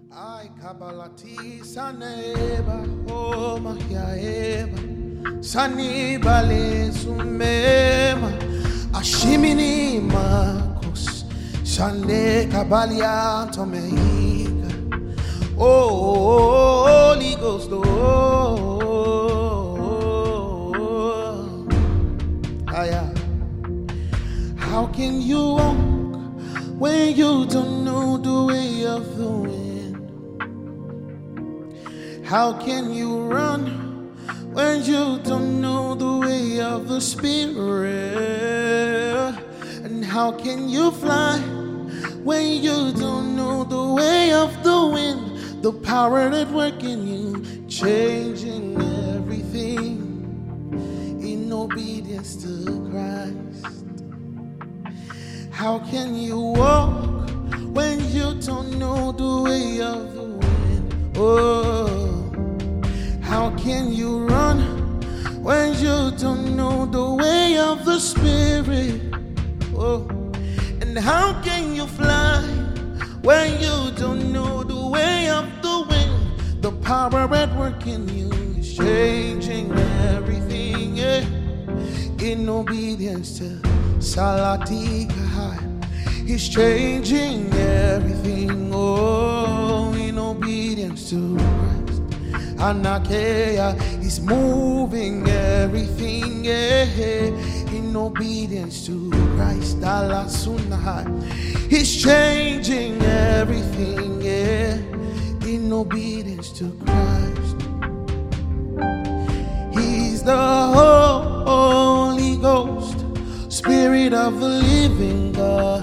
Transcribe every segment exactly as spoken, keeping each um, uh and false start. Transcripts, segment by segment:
Ay kabalati saneba o mahiaeba sanibale sumema ashimini makos sande kabalia tomeiga. Oh, Holy Ghost, oh, aya. How can you walk when you don't know the way of the wind? How can you run when you don't know the way of the Spirit? And how can you fly when you don't know the way of the wind? The power at work in you, changing everything in obedience to Christ. How can you walk when you don't know the way of the wind? Oh, how can you run when you don't know the way of the Spirit? Oh, and how can you fly when you don't know the way of the wind? The power at work in you is changing everything, yeah, in obedience to Salatika. He's changing everything, oh, in obedience to Christ. Anakea is moving everything, yeah, in obedience to Christ. Alasunahai. He's changing everything, yeah, in obedience to Christ. He's the Holy Ghost, Spirit of the living God.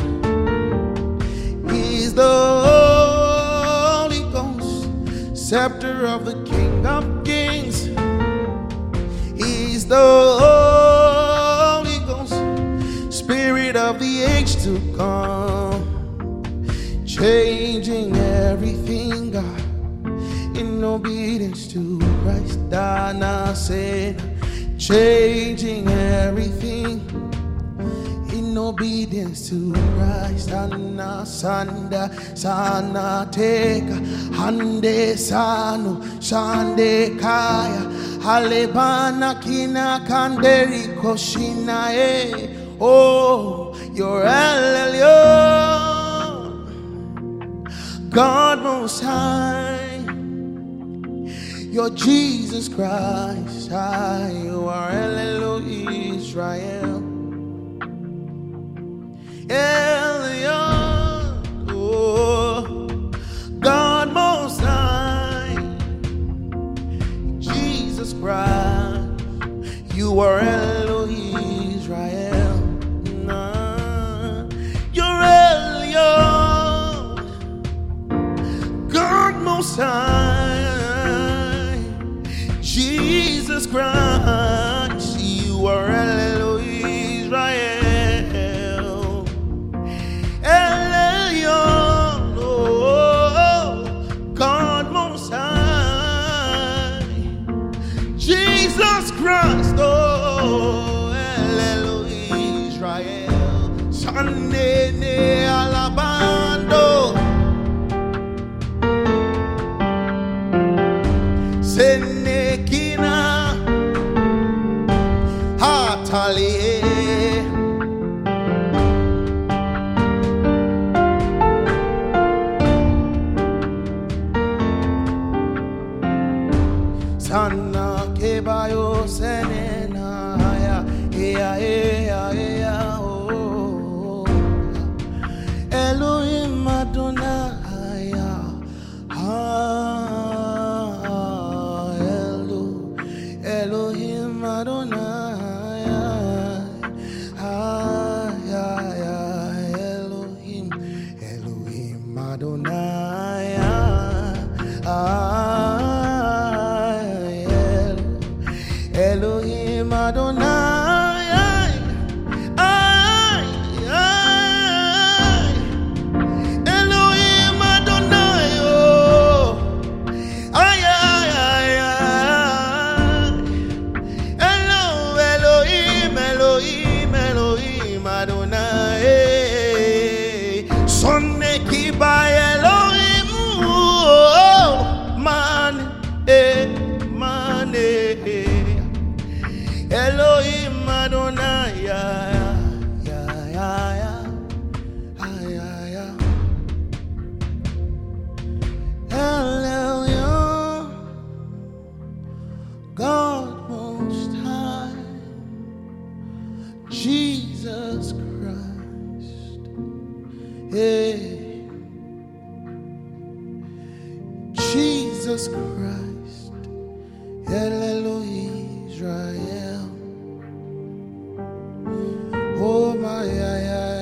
He's the Holy Ghost, scepter of the King of Kings. He's the Holy Ghost, Spirit of the age to come, changing everything, God, in obedience to Christ. Dana said, changing everything in obedience to Christ. Anna sanda sana teka hande sano shande kaya halebana kina kanderi koshina e. Oh, you're El Elyon, God Most High. You're Jesus Christ. You are El Elyon Israel. Elyon, oh, God Most High, Jesus Christ, you are Elyon Israel. Nah, you're Elyon, God Most High, Jesus Christ, you are Elyon Israel. Jesus Christ, oh, El Elyon Israel, Sunday ne alabando, Senekina, Hatali. Sana kebayo senena ya ya ya ya oh Elohim Adonai ah Elo Elohim Adonai ah ya ya Elohim Elohim Adonai ah Elohim Adonai, ay, ay, Elohim Adonai, oh, ay, ay, ay, ay, Elo, Elohim, Elohim, Elohim Adonai, Sonne Kiba Elohim, oh. Jesus Christ. Hey, Jesus Christ. Hallelujah, Israel. Oh my, yeah, yeah.